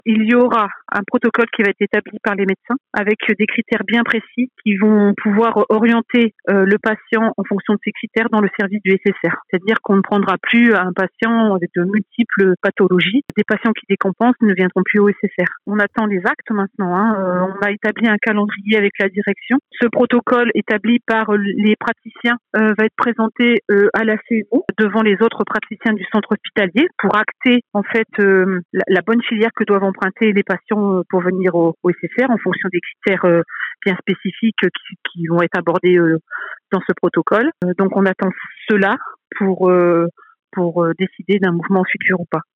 Il y aura un protocole qui va être établi par les médecins avec des critères bien précis qui vont pouvoir orienter le patient en fonction de ces critères dans le service du SSR. C'est-à-dire qu'on ne prendra plus un patient avec de multiples pathologies. Des patients qui décompensent ne viendront plus au SSR. On attend les actes maintenant. On a établi un calendrier avec la direction. Ce protocole établi par les praticiens va être présenté à la CEO devant les autres praticiens du centre hospitalier pour acter en fait la bonne filière que doivent emprunter les patients pour venir au SSR en fonction des critères bien spécifiques qui vont être abordés dans ce protocole. Donc on attend cela pour décider d'un mouvement futur ou pas.